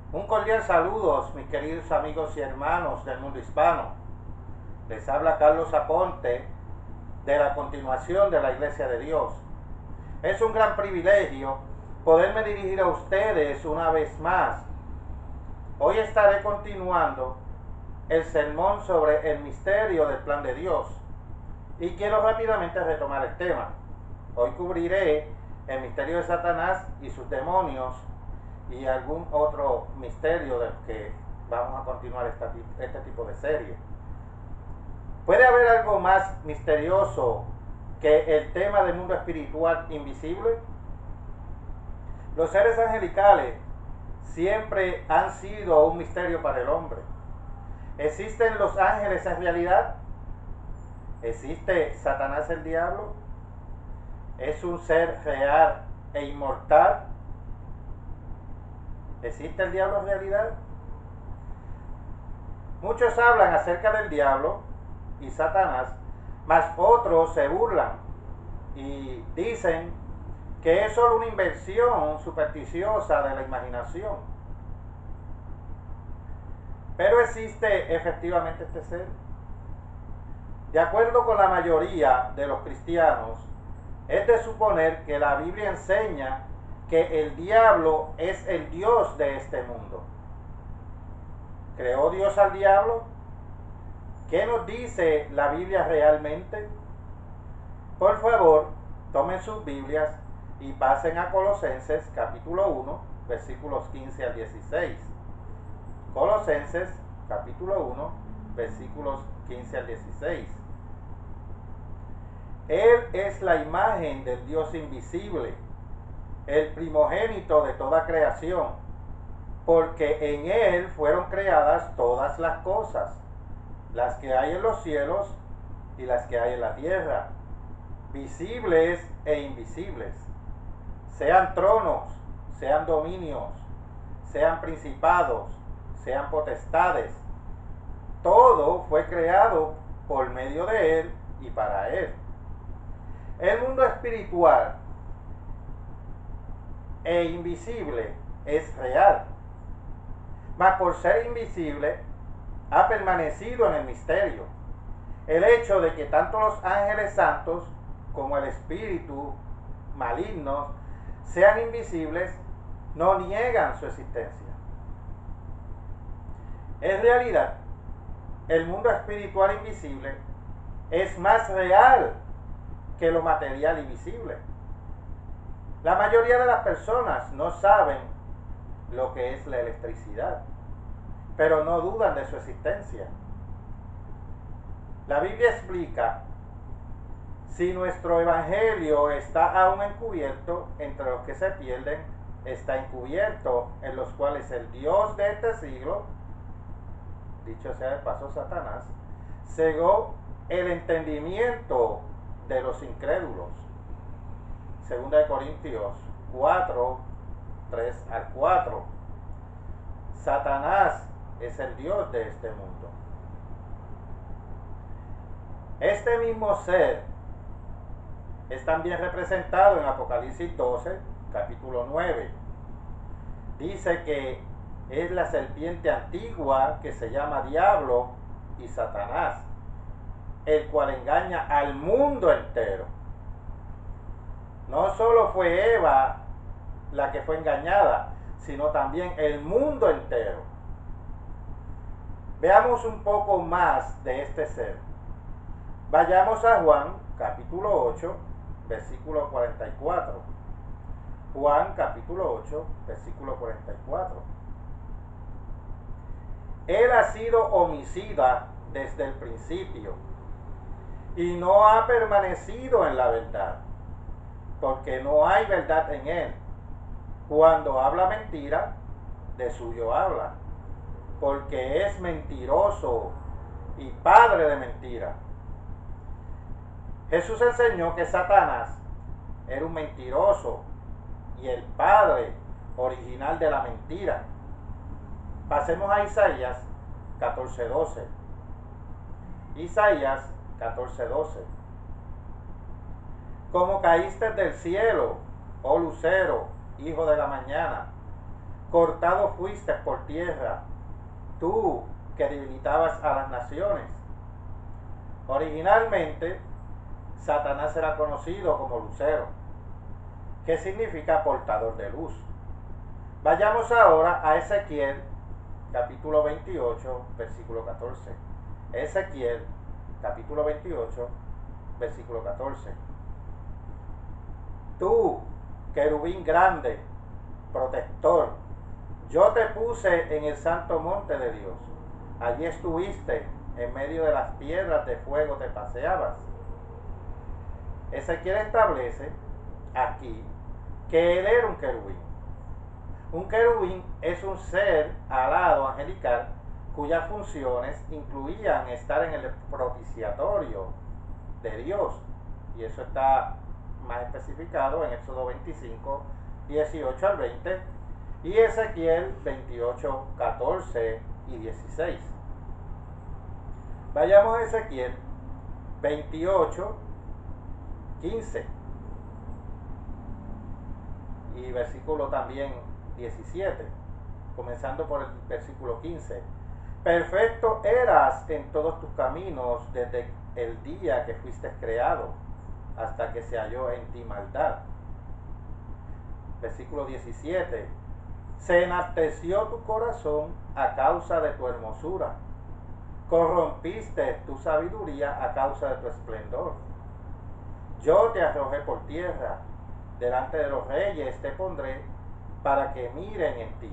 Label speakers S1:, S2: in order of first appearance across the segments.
S1: Un cordial saludos, mis queridos amigos y hermanos del mundo hispano. Les habla Carlos Aponte de la continuación de la Iglesia de Dios. Es un gran privilegio poderme dirigir a ustedes una vez más. Hoy estaré continuando el sermón sobre el misterio del plan de Dios y quiero rápidamente retomar el tema. Hoy cubriré el misterio de Satanás y sus demonios y algún otro misterio del que vamos a continuar este tipo de serie. ¿Puede haber algo más misterioso que el tema del mundo espiritual invisible? Los seres angelicales siempre han sido un misterio para el hombre. ¿Existen los ángeles en realidad? ¿Existe Satanás el diablo? ¿Es un ser real e inmortal? ¿Existe el diablo en realidad? Muchos hablan acerca del diablo y Satanás, mas otros se burlan y dicen que es solo una invención supersticiosa de la imaginación. Pero existe efectivamente este ser. De acuerdo con la mayoría de los cristianos, es de suponer que la Biblia enseña que el diablo es el Dios de este mundo. ¿Creó Dios al diablo? ¿Qué nos dice la Biblia realmente? Por favor, tomen sus Biblias y pasen a Colosenses capítulo 1, versículos 15 al 16. Colosenses capítulo 1, versículos 15 al 16. Él es la imagen del Dios invisible, el primogénito de toda creación, porque en Él fueron creadas todas las cosas, las que hay en los cielos y las que hay en la tierra, visibles e invisibles, sean tronos, sean dominios, sean principados, sean potestades. Todo fue creado por medio de Él y para Él. El mundo espiritual e invisible es real, mas por ser invisible ha permanecido en el misterio. El hecho de que tanto los ángeles santos como el espíritu maligno sean invisibles no niegan su existencia. En realidad, el mundo espiritual invisible es más real que lo material y visible. La mayoría de las personas no saben lo que es la electricidad, pero no dudan de su existencia. La Biblia explica: si nuestro evangelio está aún encubierto entre los que se pierden, está encubierto en los cuales el Dios de este siglo, dicho sea de paso Satanás, cegó el entendimiento de los incrédulos. 2 Corintios 4, 3 al 4. Satanás es el Dios de este mundo. Este mismo ser es también representado en Apocalipsis 12, capítulo 9. Dice que es la serpiente antigua que se llama Diablo y Satanás, el cual engaña al mundo entero. No solo fue Eva la que fue engañada, sino también el mundo entero. Veamos un poco más de este ser. Vayamos a Juan, capítulo 8, versículo 44. Juan, capítulo 8, versículo 44. Él ha sido homicida desde el principio y no ha permanecido en la verdad, porque no hay verdad en él. Cuando habla mentira, de suyo habla, porque es mentiroso y padre de mentira. Jesús enseñó que Satanás era un mentiroso y el padre original de la mentira. Pasemos a Isaías 14:12. Isaías 14:12. Como caíste del cielo, oh lucero, hijo de la mañana, cortado fuiste por tierra, tú que debilitabas a las naciones. Originalmente, Satanás era conocido como Lucero, que significa portador de luz. Vayamos ahora a Ezequiel, capítulo 28, versículo 14. Ezequiel, capítulo 28, versículo 14. Tú, querubín grande, protector, yo te puse en el santo monte de Dios. Allí estuviste, en medio de las piedras de fuego te paseabas. Ezequiel establece aquí que él era un querubín. Un querubín es un ser alado angelical cuyas funciones incluían estar en el propiciatorio de Dios. Y eso está más especificado en Éxodo 25, 18 al 20 y Ezequiel 28, 14 y 16. Vayamos a Ezequiel 28, 15 y versículo también 17, comenzando por el versículo 15. Perfecto eras en todos tus caminos desde el día que fuiste creado hasta que se halló en ti maldad. Versículo 17. Se enalteció tu corazón a causa de tu hermosura. Corrompiste tu sabiduría a causa de tu esplendor. Yo te arrojé por tierra, delante de los reyes te pondré para que miren en ti.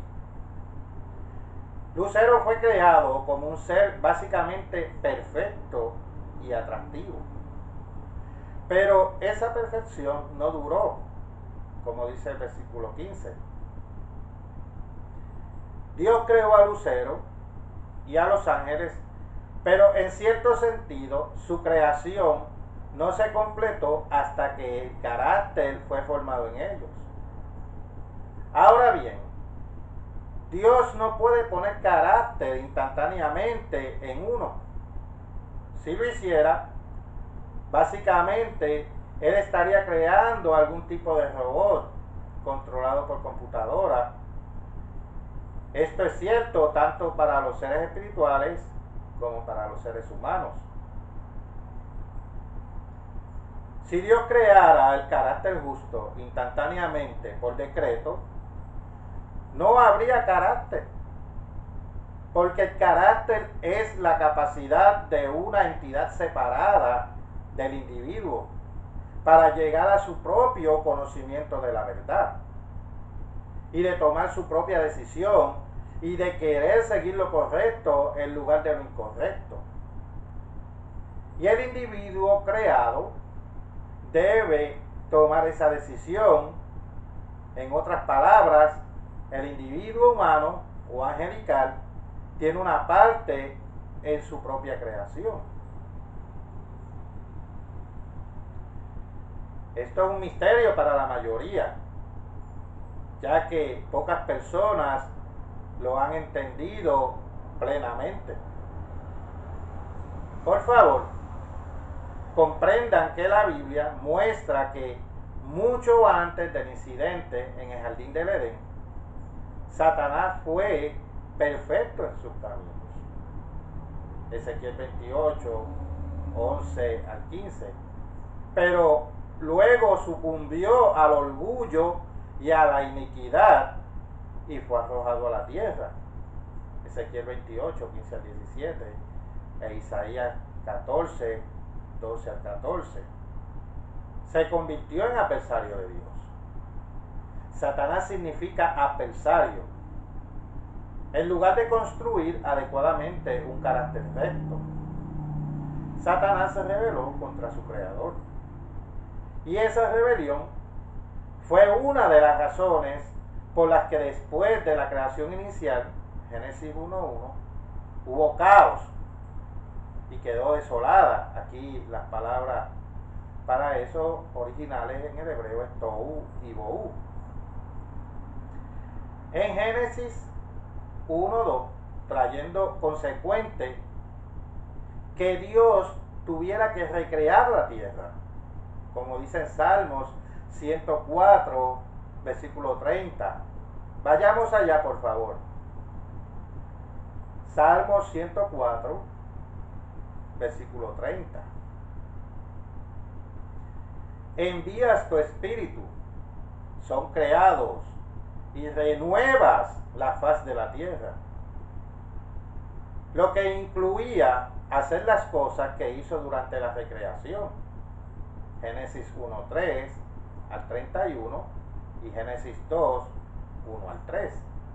S1: Lucero fue creado como un ser básicamente perfecto y atractivo. Pero esa perfección no duró, como dice el versículo 15. Dios creó a Lucero y a los ángeles, pero en cierto sentido su creación no se completó hasta que el carácter fue formado en ellos. Ahora bien, Dios no puede poner carácter instantáneamente en uno. Si lo hiciera, básicamente él estaría creando algún tipo de robot controlado por computadora. Esto es cierto tanto para los seres espirituales como para los seres humanos. Si Dios creara el carácter justo instantáneamente por decreto, no habría carácter, porque el carácter es la capacidad de una entidad separada del individuo para llegar a su propio conocimiento de la verdad y de tomar su propia decisión y de querer seguir lo correcto en lugar de lo incorrecto. Y el individuo creado debe tomar esa decisión. En otras palabras, el individuo humano o angelical tiene una parte en su propia creación. Esto es un misterio para la mayoría, ya que pocas personas lo han entendido plenamente. Por favor, comprendan que la Biblia muestra que mucho antes del incidente en el jardín del Edén, Satanás fue perfecto en sus caminos. Ezequiel 28, 11 al 15. Pero luego sucumbió al orgullo y a la iniquidad y fue arrojado a la tierra. Ezequiel 28, 15 al 17 e Isaías 14, 12 al 14. Se convirtió en adversario de Dios. Satanás significa adversario. En lugar de construir adecuadamente un carácter recto, Satanás se rebeló contra su creador. Y esa rebelión fue una de las razones por las que después de la creación inicial, Génesis 1:1, hubo caos y quedó desolada. Aquí las palabras para eso originales en el hebreo es tohu y bohu. En Génesis 1:2, trayendo consecuente que Dios tuviera que recrear la tierra, como dice en Salmos 104, versículo 30. Vayamos allá, por favor. Salmo 104, versículo 30. Envías tu espíritu, son creados, y renuevas la faz de la tierra. Lo que incluía hacer las cosas que hizo durante la recreación. Génesis 1:3 al 31 y Génesis 2:1 al 3.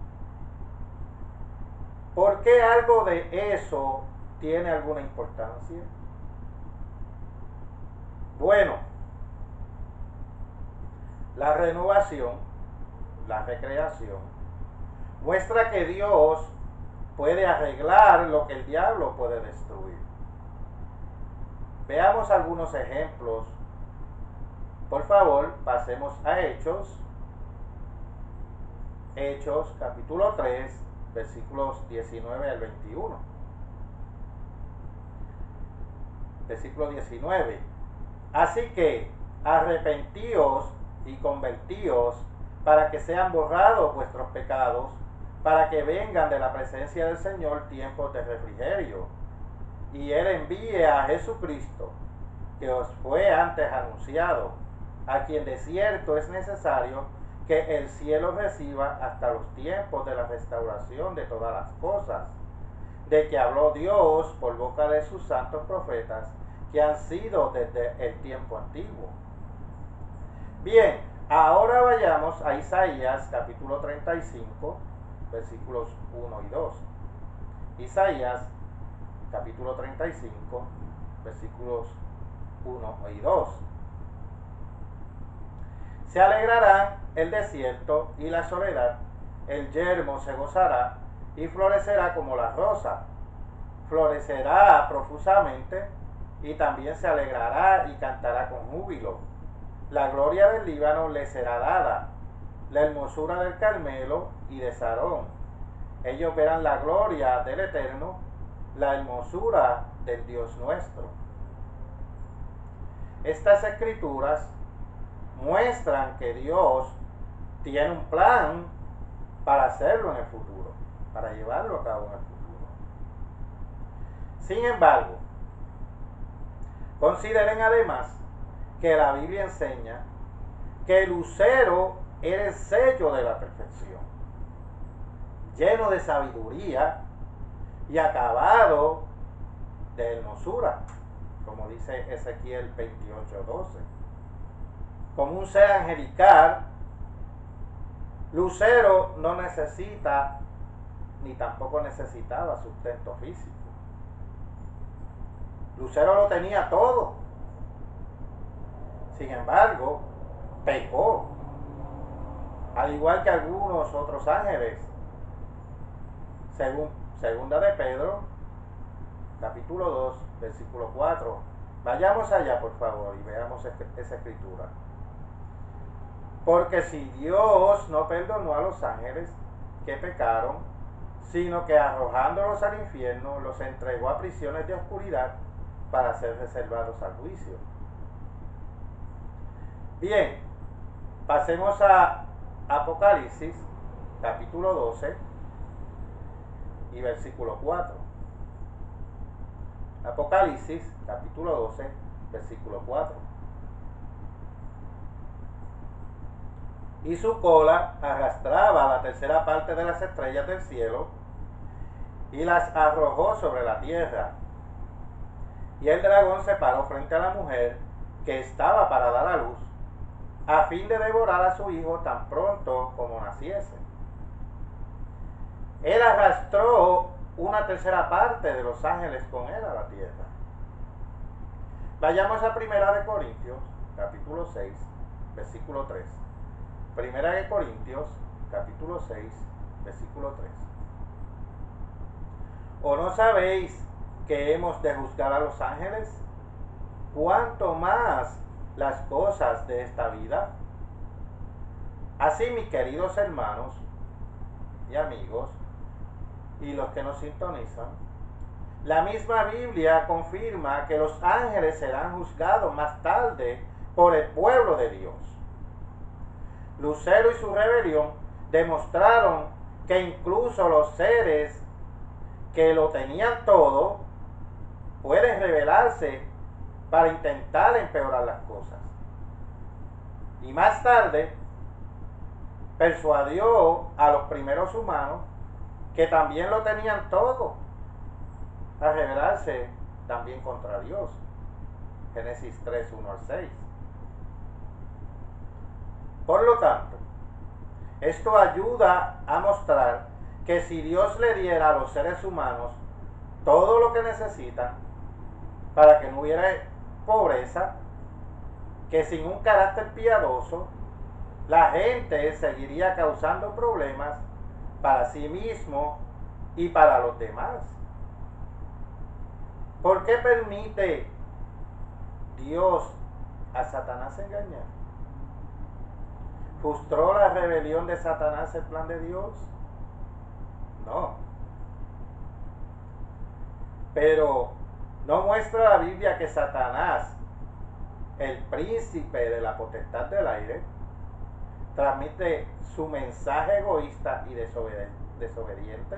S1: ¿Por qué algo de eso tiene alguna importancia? Bueno, la renovación, la recreación, muestra que Dios puede arreglar lo que el diablo puede destruir. Veamos algunos ejemplos. Por favor, pasemos a Hechos. Hechos capítulo 3, versículos 19 al 21. Versículo 19. Así que arrepentíos y convertíos para que sean borrados vuestros pecados, para que vengan de la presencia del Señor tiempos de refrigerio, y Él envíe a Jesucristo, que os fue antes anunciado, a quien de cierto es necesario que el cielo reciba hasta los tiempos de la restauración de todas las cosas, de que habló Dios por boca de sus santos profetas, que han sido desde el tiempo antiguo. Bien, ahora vayamos a Isaías capítulo 35, versículos 1 y 2. Isaías capítulo 35, versículos 1 y 2. Se alegrarán el desierto y la soledad, el yermo se gozará y florecerá como la rosa, florecerá profusamente y también se alegrará y cantará con júbilo. La gloria del Líbano le será dada, la hermosura del Carmelo y de Sarón. Ellos verán la gloria del Eterno, la hermosura del Dios nuestro. Estas escrituras muestran que Dios tiene un plan para hacerlo en el futuro, para llevarlo a cabo en el futuro. Sin embargo, consideren además que la Biblia enseña que el lucero era el sello de la perfección, lleno de sabiduría y acabado de hermosura, como dice Ezequiel 28:12. Como un ser angelical, Lucero no necesita ni tampoco necesitaba sustento físico. Lucero lo tenía todo. Sin embargo, pecó, al igual que algunos otros ángeles. Según segunda de Pedro, capítulo 2, versículo 4. Vayamos allá, por favor, y veamos esa escritura. Porque si Dios no perdonó a los ángeles que pecaron, sino que arrojándolos al infierno, los entregó a prisiones de oscuridad para ser reservados al juicio. Bien, pasemos a Apocalipsis, capítulo 12 y versículo 4. Apocalipsis, capítulo 12, versículo 4. Y su cola arrastraba la tercera parte de las estrellas del cielo y las arrojó sobre la tierra. Y el dragón se paró frente a la mujer que estaba para dar a luz, a fin de devorar a su hijo tan pronto como naciese. Él arrastró una tercera parte de los ángeles con él a la tierra. Vayamos a Primera de Corintios, capítulo 6, versículo 3. Primera de Corintios, capítulo 6, versículo 3. ¿O no sabéis que hemos de juzgar a los ángeles? ¿Cuánto más las cosas de esta vida? Así, mis queridos hermanos y amigos, y los que nos sintonizan, la misma Biblia confirma que los ángeles serán juzgados más tarde por el pueblo de Dios. Lucero y su rebelión demostraron que incluso los seres que lo tenían todo pueden rebelarse para intentar empeorar las cosas. Y más tarde persuadió a los primeros humanos que también lo tenían todo a rebelarse también contra Dios. Génesis 3, 1 al 6. Por lo tanto, esto ayuda a mostrar que si Dios le diera a los seres humanos todo lo que necesitan para que no hubiera pobreza, que sin un carácter piadoso, la gente seguiría causando problemas para sí mismo y para los demás. ¿Por qué permite Dios a Satanás engañar? ¿Frustró la rebelión de Satanás el plan de Dios? No. Pero no muestra la Biblia que Satanás, el príncipe de la potestad del aire, transmite su mensaje egoísta y desobediente.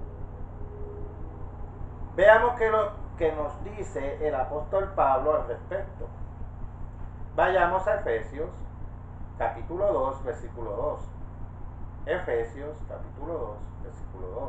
S1: Veamos qué lo que nos dice el apóstol Pablo al respecto. Vayamos a Efesios capítulo 2, versículo 2. Efesios capítulo 2, versículo 2.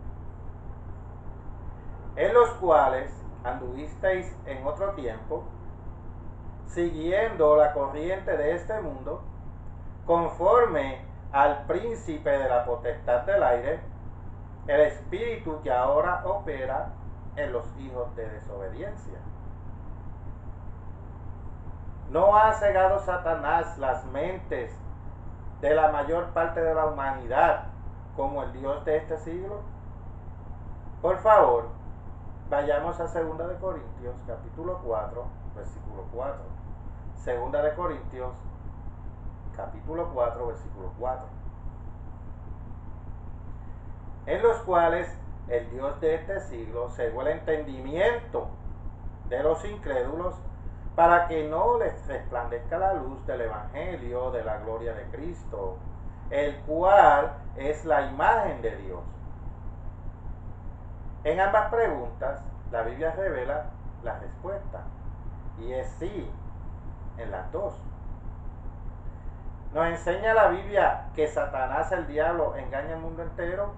S1: En los cuales anduvisteis en otro tiempo, siguiendo la corriente de este mundo, conforme al príncipe de la potestad del aire, el espíritu que ahora opera en los hijos de desobediencia. ¿No ha cegado Satanás las mentes de la mayor parte de la humanidad como el Dios de este siglo? Por favor, vayamos a 2 de Corintios capítulo 4, versículo 4. 2 de Corintios capítulo 4, versículo 4. En los cuales el Dios de este siglo cegó el entendimiento de los incrédulos para que no les resplandezca la luz del evangelio de la gloria de Cristo, el cual es la imagen de Dios. En ambas preguntas, la Biblia revela la respuesta, y es sí, en las dos. ¿Nos enseña la Biblia que Satanás, el diablo, engaña al mundo entero?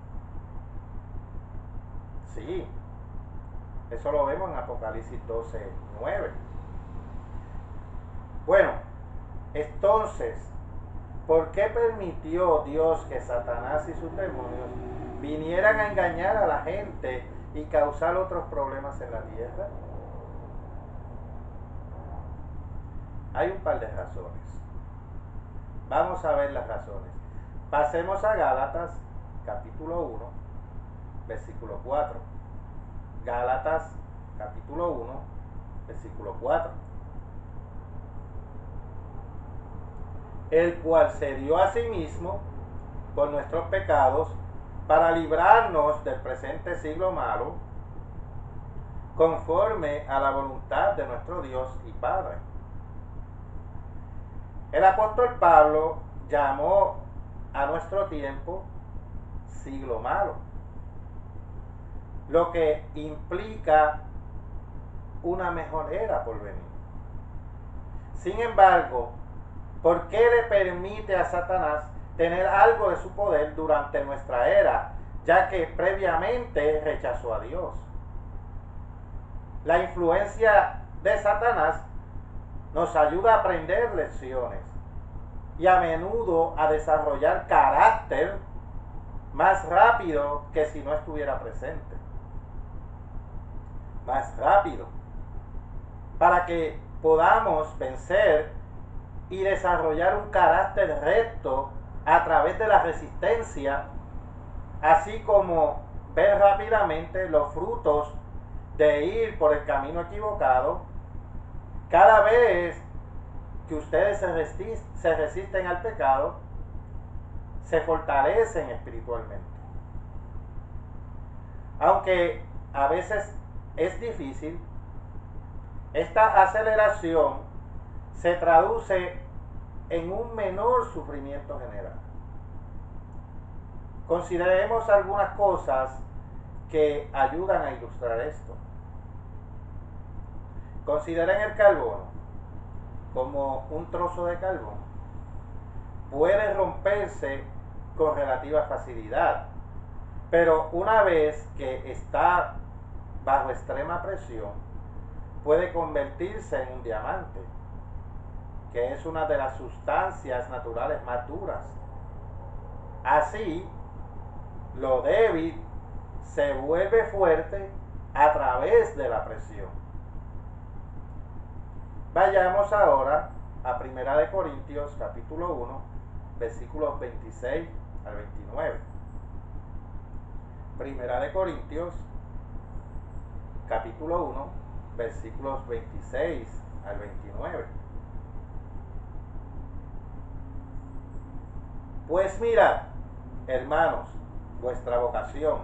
S1: Sí, eso lo vemos en Apocalipsis 12, 9. Bueno, entonces, ¿por qué permitió Dios que Satanás y sus demonios vinieran a engañar a la gente y causar otros problemas en la tierra? Hay un par de razones. Vamos a ver las razones. Pasemos a Gálatas, capítulo 1, versículo 4. Gálatas, capítulo 1, versículo 4. El cual se dio a sí mismo por nuestros pecados para librarnos del presente siglo malo, conforme a la voluntad de nuestro Dios y Padre. El apóstol Pablo llamó a nuestro tiempo siglo malo, lo que implica una mejor era por venir. Sin embargo, ¿por qué le permite a Satanás tener algo de su poder durante nuestra era, ya que previamente rechazó a Dios? La influencia de Satanás nos ayuda a aprender lecciones y a menudo a desarrollar carácter más rápido que si no estuviera presente. Más rápido. Para que podamos vencer y desarrollar un carácter recto a través de la resistencia, así como ver rápidamente los frutos de ir por el camino equivocado. Cada vez que ustedes se resisten al pecado, se fortalecen espiritualmente. Aunque a veces es difícil, esta aceleración se traduce en un menor sufrimiento general. Consideremos algunas cosas que ayudan a ilustrar esto. Consideren el carbono como un trozo de carbón. Puede romperse con relativa facilidad, pero una vez que está bajo extrema presión, puede convertirse en un diamante, que es una de las sustancias naturales más duras. Así, lo débil se vuelve fuerte a través de la presión. Vayamos ahora a 1 Corintios capítulo 1, versículos 26 al 29. 1 Corintios capítulo 1, versículos 26 al 29. Pues mirad, hermanos, vuestra vocación.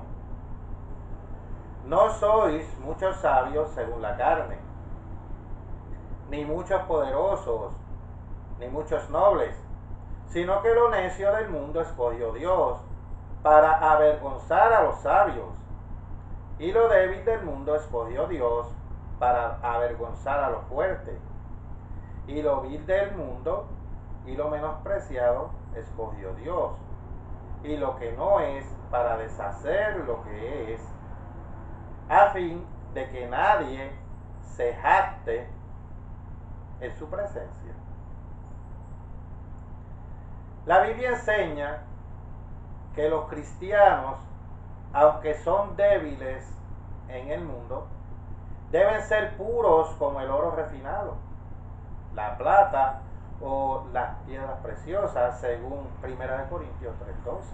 S1: No sois muchos sabios según la carne, ni muchos poderosos, ni muchos nobles, sino que lo necio del mundo escogió Dios para avergonzar a los sabios, y lo débil del mundo escogió Dios para avergonzar a los fuertes, y lo vil del mundo y lo menospreciado escogió Dios, y lo que no es para deshacer lo que es, a fin de que nadie se jacte en su presencia. La Biblia enseña que los cristianos, aunque son débiles en el mundo, deben ser puros como el oro refinado, la plata o las piedras preciosas, según 1 Corintios 3:12.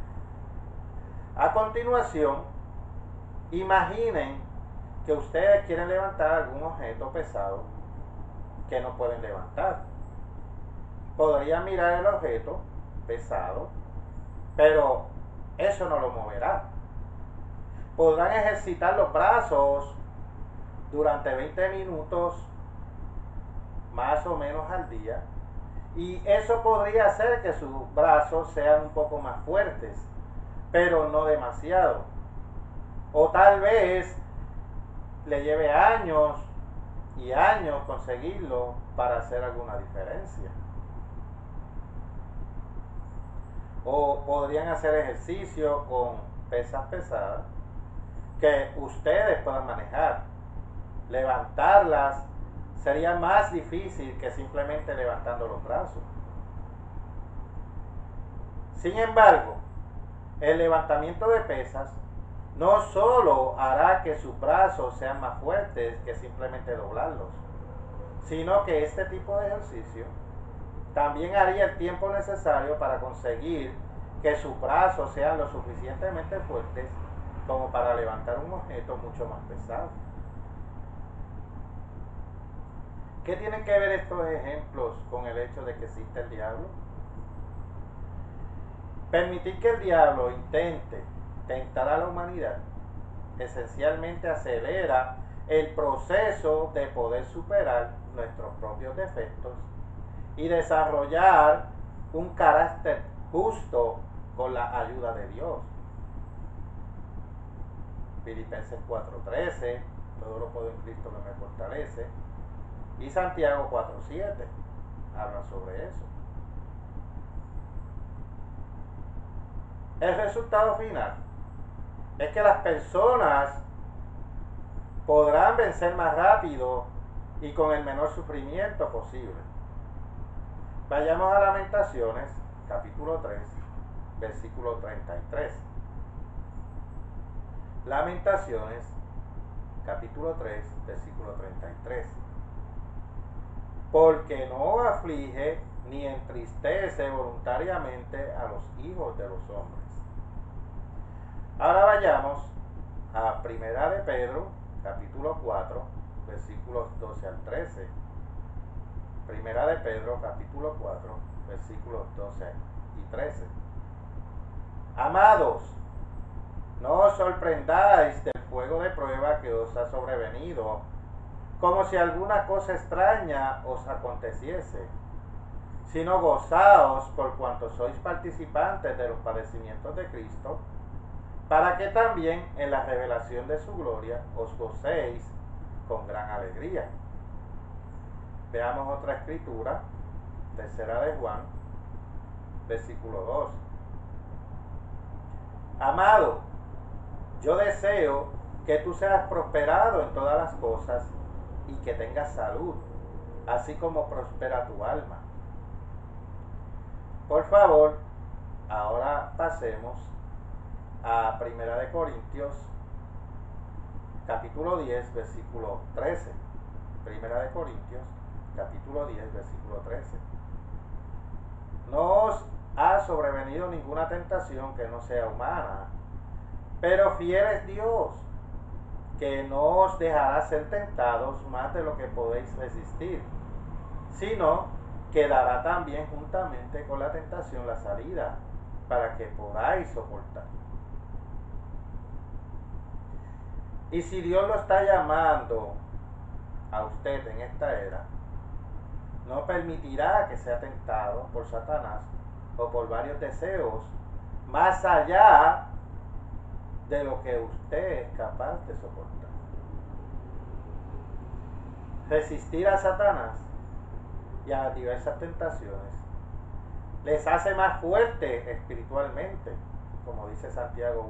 S1: A continuación, imaginen que ustedes quieren levantar algún objeto pesado que no pueden levantar. Podrían mirar el objeto pesado, pero eso no lo moverá. Podrán ejercitar los brazos durante 20 minutos más o menos al día, y eso podría hacer que sus brazos sean un poco más fuertes, pero no demasiado. O tal vez le lleve años y años conseguirlo para hacer alguna diferencia. O podrían hacer ejercicio con pesas pesadas que ustedes puedan manejar. Levantarlas sería más difícil que simplemente levantando los brazos. Sin embargo, el levantamiento de pesas no solo hará que sus brazos sean más fuertes que simplemente doblarlos, sino que este tipo de ejercicio también haría el tiempo necesario para conseguir que sus brazos sean lo suficientemente fuertes como para levantar un objeto mucho más pesado. ¿Qué tienen que ver estos ejemplos con el hecho de que existe el diablo? Permitir que el diablo intente tentar a la humanidad esencialmente acelera el proceso de poder superar nuestros propios defectos y desarrollar un carácter justo con la ayuda de Dios. Filipenses 4:13, todo lo puedo en Cristo que me fortalece, y Santiago 4:7 hablan sobre eso. El resultado final es que las personas podrán vencer más rápido y con el menor sufrimiento posible. Vayamos a Lamentaciones, capítulo 3, versículo 33. Lamentaciones, capítulo 3, versículo 33. Porque no aflige ni entristece voluntariamente a los hijos de los hombres. Ahora vayamos a 1 de Pedro, capítulo 4, versículos 12 al 13. 1 de Pedro, capítulo 4, versículos 12 y 13. Amados, no os sorprendáis del fuego de prueba que os ha sobrevenido, como si alguna cosa extraña os aconteciese, sino gozaos por cuanto sois participantes de los padecimientos de Cristo, para que también en la revelación de su gloria os gocéis con gran alegría. Veamos otra escritura, tercera de Juan, versículo 2. Amado, yo deseo que tú seas prosperado en todas las cosas y que tengas salud, así como prospera tu alma. Por favor, ahora pasemos a Primera de Corintios, capítulo 10, versículo 13. Primera de Corintios, capítulo 10, versículo 13. No os ha sobrevenido ninguna tentación que no sea humana, pero fiel es Dios, que no os dejará ser tentados más de lo que podéis resistir, sino que dará también juntamente con la tentación la salida, para que podáis soportar. Y si Dios lo está llamando a usted en esta era, no permitirá que sea tentado por Satanás o por varios deseos más allá de lo que usted es capaz de soportar. Resistir a Satanás y a las diversas tentaciones les hace más fuertes espiritualmente, como dice Santiago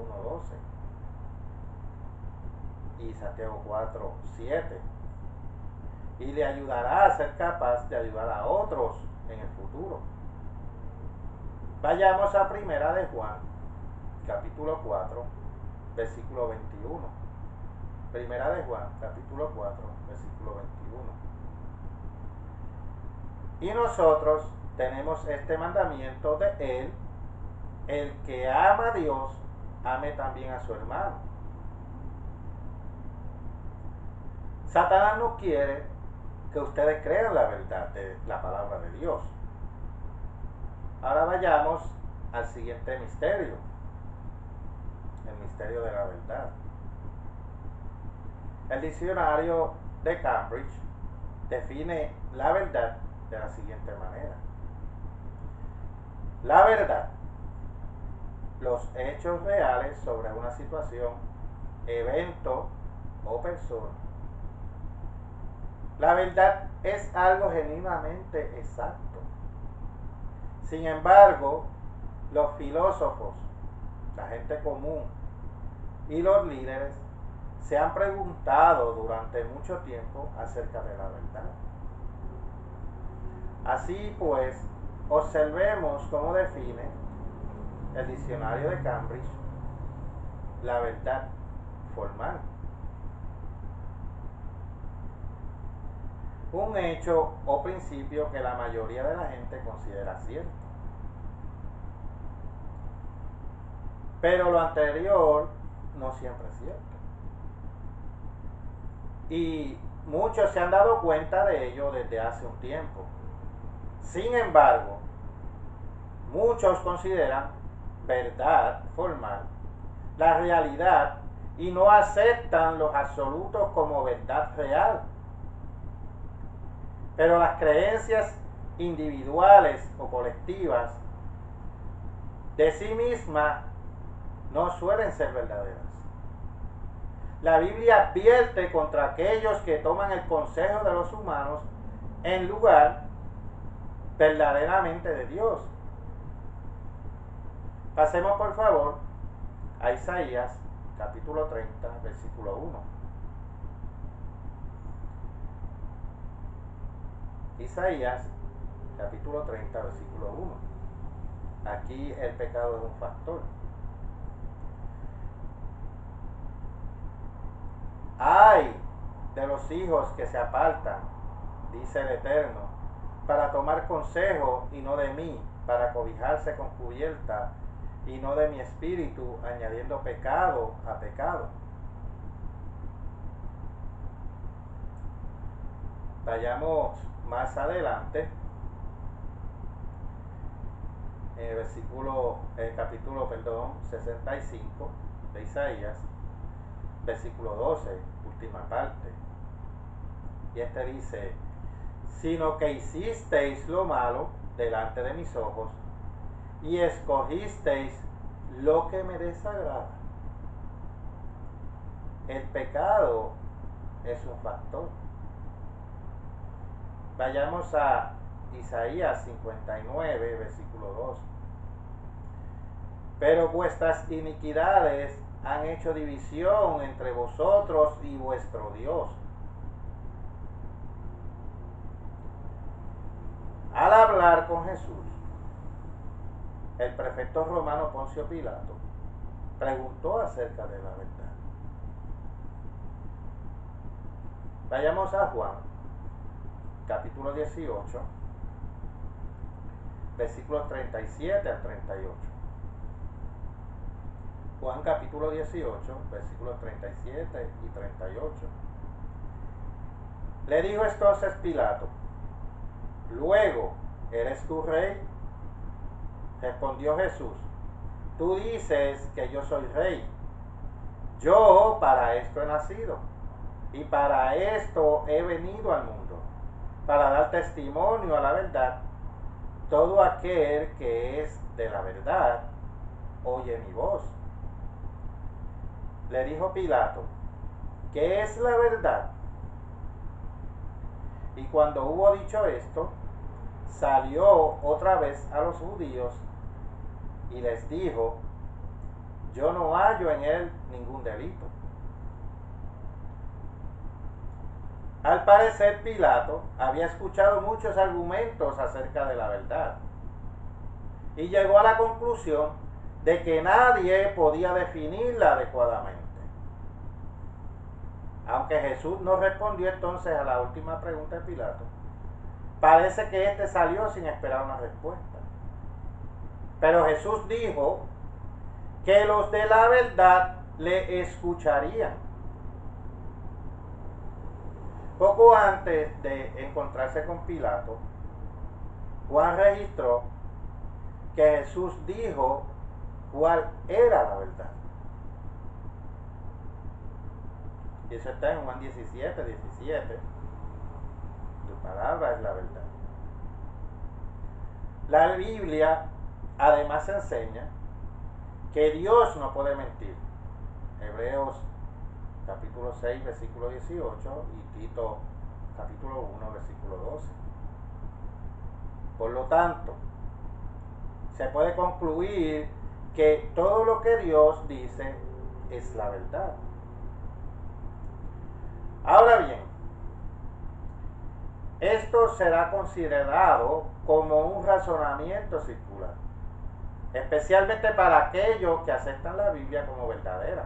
S1: 1:12 y Santiago 4:7, y le ayudará a ser capaz de ayudar a otros en el futuro. Vayamos a Primera de Juan, capítulo 4, versículo 21. Primera de Juan, capítulo 4, versículo 21. Y nosotros tenemos este mandamiento de él: el que ama a Dios, ame también a su hermano. Satanás no quiere que ustedes crean la verdad de la palabra de Dios. Ahora vayamos al siguiente misterio, el misterio de la verdad. El diccionario de Cambridge define la verdad de la siguiente manera: la verdad, los hechos reales sobre una situación, evento o persona. La verdad es algo genuinamente exacto. Sin embargo, los filósofos, la gente común y los líderes se han preguntado durante mucho tiempo acerca de la verdad. Así pues, observemos cómo define el diccionario de Cambridge la verdad formal: un hecho o principio que la mayoría de la gente considera cierto. Pero lo anterior no siempre es cierto. Y muchos se han dado cuenta de ello desde hace un tiempo. Sin embargo, muchos consideran verdad formal la realidad y no aceptan los absolutos como verdad real. Pero las creencias individuales o colectivas de sí mismas no suelen ser verdaderas. La Biblia advierte contra aquellos que toman el consejo de los humanos en lugar verdaderamente de Dios. Pasemos por favor a Isaías capítulo 30, versículo 1. Isaías capítulo 30, versículo 1. Aquí el pecado es un factor. ¡Ay de los hijos que se apartan!, dice el Eterno, para tomar consejo y no de mí, para cobijarse con cubierta y no de mi espíritu, añadiendo pecado a pecado. Vayamos más adelante, en el capítulo 65 de Isaías, versículo 12, última parte. Y este dice: sino que hicisteis lo malo delante de mis ojos, y escogisteis lo que me desagrada. El pecado es un factor. Vayamos a Isaías 59, versículo 2. Pero vuestras iniquidades han hecho división entre vosotros y vuestro Dios. Al hablar con Jesús, el prefecto romano Poncio Pilato preguntó acerca de la verdad. Vayamos a Juan, capítulo 18, versículos 37 al 38. Juan capítulo 18, versículos 37 y 38. Le dijo entonces Pilato: luego, ¿eres tú rey? Respondió Jesús: tú dices que yo soy rey. Yo para esto he nacido, y para esto he venido al mundo, para dar testimonio a la verdad. Todo aquel que es de la verdad oye mi voz. Le dijo Pilato: ¿qué es la verdad? Y cuando hubo dicho esto, salió otra vez a los judíos y les dijo: yo no hallo en él ningún delito. Al parecer, Pilato había escuchado muchos argumentos acerca de la verdad y llegó a la conclusión de que nadie podía definirla adecuadamente. Aunque Jesús no respondió entonces a la última pregunta de Pilato, parece que éste salió sin esperar una respuesta. Pero Jesús dijo que los de la verdad le escucharían. Poco antes de encontrarse con Pilato, Juan registró que Jesús dijo cuál era la verdad. Y eso está en Juan 17, 17. Tu palabra es la verdad. La Biblia además enseña que Dios no puede mentir. Hebreos capítulo 6, versículo 18 y Tito capítulo 1, versículo 12. Por lo tanto, se puede concluir que todo lo que Dios dice es la verdad. Ahora bien, esto será considerado como un razonamiento circular, especialmente para aquellos que aceptan la Biblia como verdadera.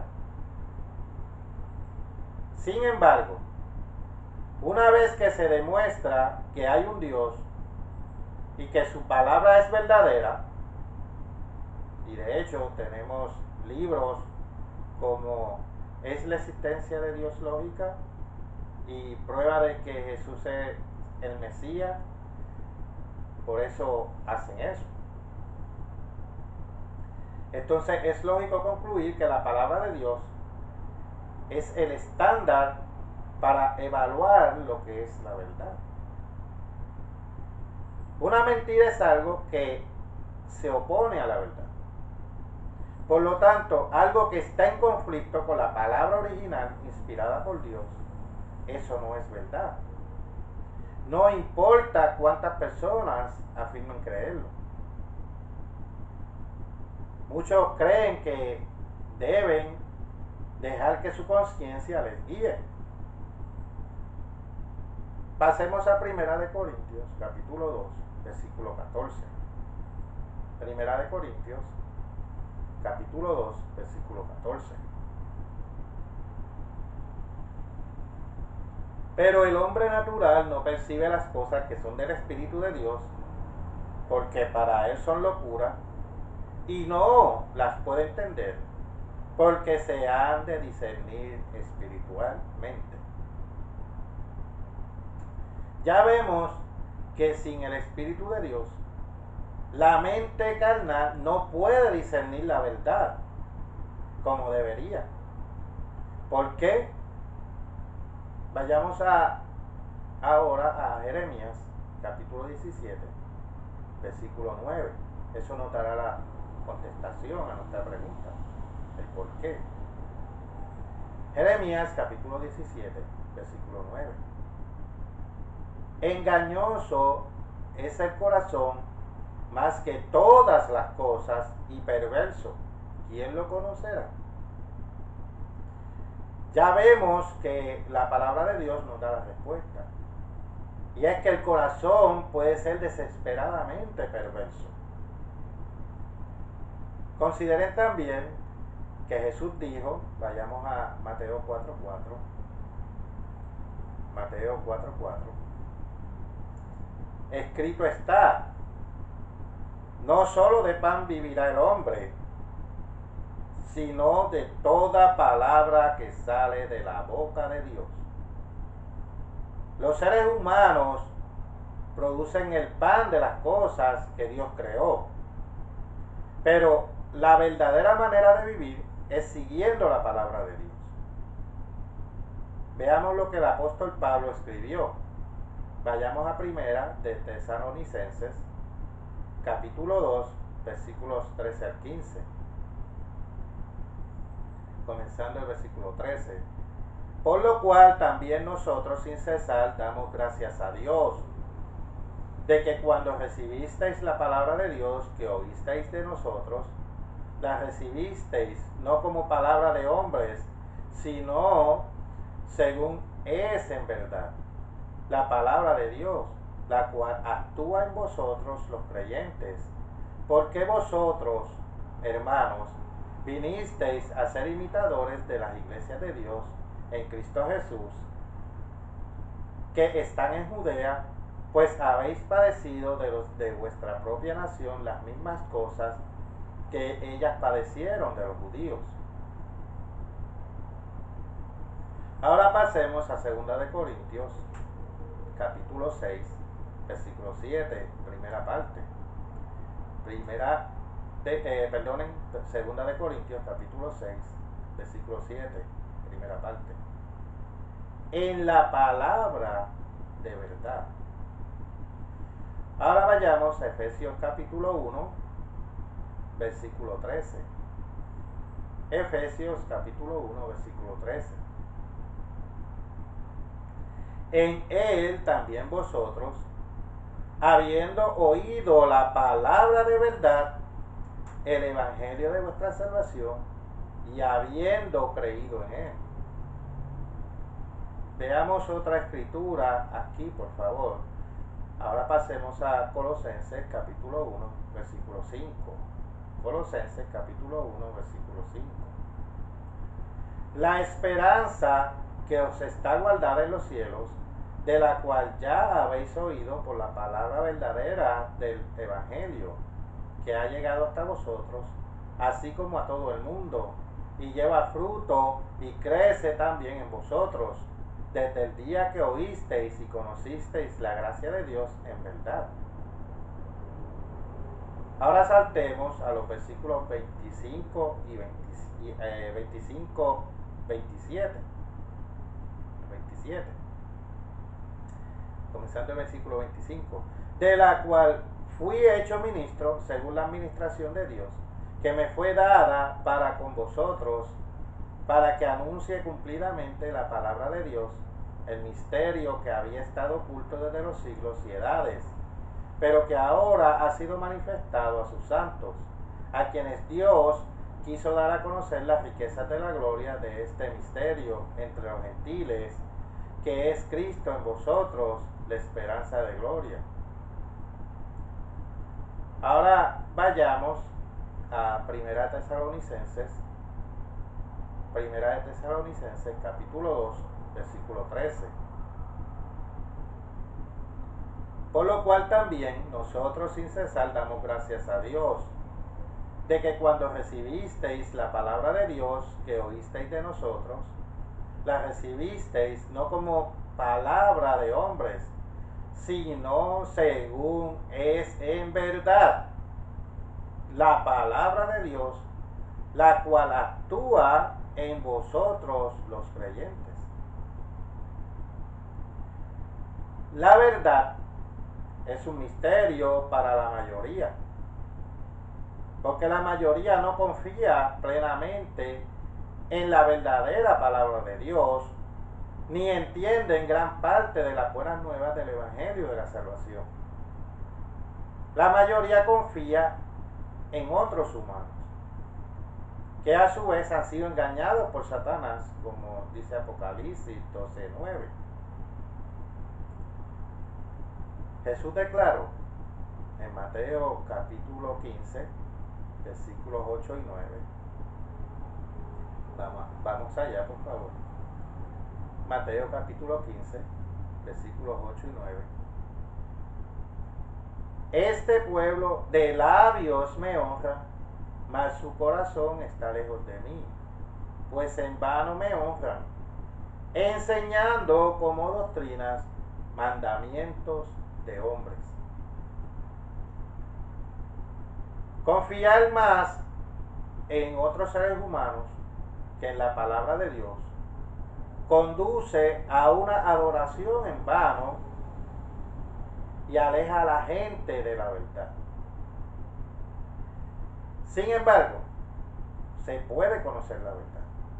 S1: Sin embargo, una vez que se demuestra que hay un Dios y que su palabra es verdadera, y de hecho tenemos libros como ¿Es la existencia de Dios lógica? Y prueba de que Jesús es el Mesías, por eso hacen eso. Entonces es lógico concluir que la palabra de Dios es el estándar para evaluar lo que es la verdad. Una mentira es algo que se opone a la verdad. Por lo tanto, algo que está en conflicto con la palabra original inspirada por Dios, eso no es verdad. No importa cuántas personas afirmen creerlo. Muchos creen que deben dejar que su conciencia les guíe. Pasemos a Primera de Corintios, capítulo 2, versículo 14. Primera de Corintios, capítulo 2, versículo 14. Pero el hombre natural no percibe las cosas que son del Espíritu de Dios, porque para él son locura, y no las puede entender, porque se han de discernir espiritualmente. Ya vemos que sin el Espíritu de Dios, la mente carnal no puede discernir la verdad como debería. ¿Por qué? Vayamos ahora a Jeremías, capítulo 17, versículo 9. Eso nos dará la contestación a nuestra pregunta, el por qué. Jeremías capítulo 17, versículo 9. Engañoso es el corazón más que todas las cosas y perverso. ¿Quién lo conocerá? Ya vemos que la palabra de Dios nos da la respuesta. Y es que el corazón puede ser desesperadamente perverso. Consideren también que Jesús dijo, vayamos a Mateo 4:4. Mateo 4:4. Escrito está, no solo de pan vivirá el hombre, sino de toda palabra que sale de la boca de Dios. Los seres humanos producen el pan de las cosas que Dios creó, pero la verdadera manera de vivir es siguiendo la palabra de Dios. Veamos lo que el apóstol Pablo escribió. Vayamos a primera de Tesalonicenses, capítulo 2, versículos 13 al 15. Comenzando el versículo 13. Por lo cual también nosotros sin cesar damos gracias a Dios, de que cuando recibisteis la palabra de Dios que oísteis de nosotros, la recibisteis no como palabra de hombres, sino según es en verdad, la palabra de Dios, la cual actúa en vosotros los creyentes, porque vosotros, hermanos, vinisteis a ser imitadores de las iglesias de Dios en Cristo Jesús, que están en Judea, pues habéis padecido de los de vuestra propia nación las mismas cosas que ellas padecieron de los judíos. Ahora pasemos a 2 de Corintios, capítulo 6, versículo 7, primera parte. 2 de Corintios, capítulo 6, versículo 7, primera parte. En la palabra de verdad. Ahora vayamos a Efesios capítulo 1, versículo 13. Efesios capítulo 1, versículo 13. En él también vosotros, habiendo oído la palabra de verdad, el evangelio de vuestra salvación, y habiendo creído en él. Veamos otra escritura aquí, por favor. Ahora pasemos a Colosenses capítulo 1, versículo 5. Colosenses capítulo 1, versículo 5. La esperanza que os está guardada en los cielos, de la cual ya habéis oído por la palabra verdadera del evangelio, que ha llegado hasta vosotros, así como a todo el mundo, y lleva fruto y crece también en vosotros, desde el día que oísteis y conocisteis la gracia de Dios en verdad. Ahora saltemos a los versículos 25 y 27. Comenzando el versículo 25. De la cual fui hecho ministro según la administración de Dios, que me fue dada para con vosotros, para que anuncie cumplidamente la palabra de Dios, el misterio que había estado oculto desde los siglos y edades, pero que ahora ha sido manifestado a sus santos, a quienes Dios quiso dar a conocer las riquezas de la gloria de este misterio entre los gentiles, que es Cristo en vosotros, la esperanza de gloria. Ahora vayamos a Primera de Tesalonicenses, capítulo 2, versículo 13. Por lo cual también nosotros sin cesar damos gracias a Dios, de que cuando recibisteis la palabra de Dios que oísteis de nosotros, la recibisteis no como palabra de hombres, sino según es en verdad, la palabra de Dios, la cual actúa en vosotros los creyentes. La verdad es un misterio para la mayoría, porque la mayoría no confía plenamente en la verdadera palabra de Dios, ni entienden gran parte de las buenas nuevas del Evangelio de la salvación. La mayoría confía en otros humanos, que a su vez han sido engañados por Satanás, como dice Apocalipsis 12:9. Jesús declaró en Mateo capítulo 15, versículos 8 y 9. Vamos allá, por favor. Mateo capítulo 15, versículos 8 y 9. Este pueblo de labios me honra, mas su corazón está lejos de mí, pues en vano me honran, enseñando como doctrinas mandamientos de hombres. Confiar más en otros seres humanos que en la palabra de Dios conduce a una adoración en vano y aleja a la gente de la verdad. Sin embargo, se puede conocer la verdad.